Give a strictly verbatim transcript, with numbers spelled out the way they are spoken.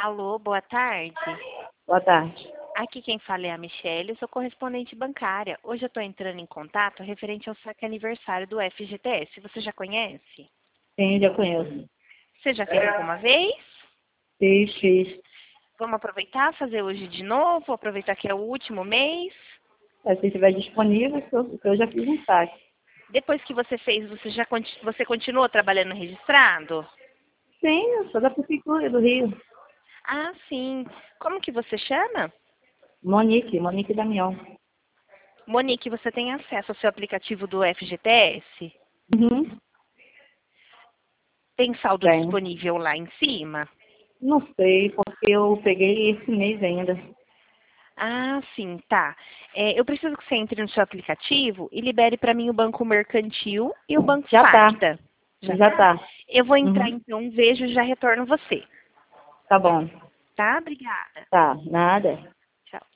Alô, boa tarde. Boa tarde. Aqui quem fala é a Michelle, eu sou correspondente bancária. Hoje eu estou entrando em contato referente ao saque aniversário do F G T S. Você já conhece? Sim, já conheço. Você já fez alguma vez? Fiz, fiz. Vamos aproveitar, fazer hoje de novo, aproveitar que é o último mês. É, se estiver disponível, que eu, que eu já fiz um saque. Depois que você fez, você já conti- você continuou trabalhando registrado? Sim, eu sou da Prefeitura do Rio. Ah, sim. Como que você chama? Monique, Monique Damião. Monique, você tem acesso ao seu aplicativo do F G T S? Uhum. Tem saldo Tenho. disponível lá em cima? Não sei, porque eu peguei esse mês ainda. Ah, sim, tá. É, eu preciso que você entre no seu aplicativo e libere para mim o Banco Mercantil e o Banco Já tá. Facta. Já Já tá? tá. Eu vou entrar Uhum. então, vejo e já retorno você. Tá bom. Tá? Obrigada. Tá, nada.